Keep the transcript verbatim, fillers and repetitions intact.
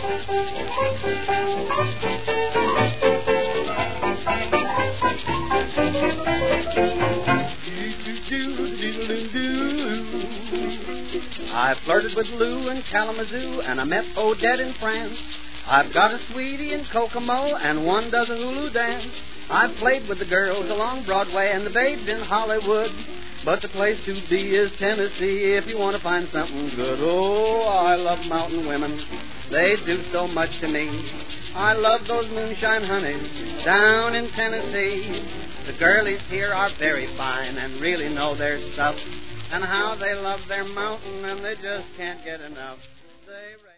I flirted with Lou in Kalamazoo, and I met Odette in France. I've got a sweetie in Kokomo, and one does a hula dance. I've played with the girls along Broadway and the babes in Hollywood. But the place to be is Tennessee if you want to find something good. Oh, I love mountain women. They do so much to me. I love those moonshine honeys down in Tennessee. The girlies here are very fine and really know their stuff. And how they love their mountain and they just can't get enough. They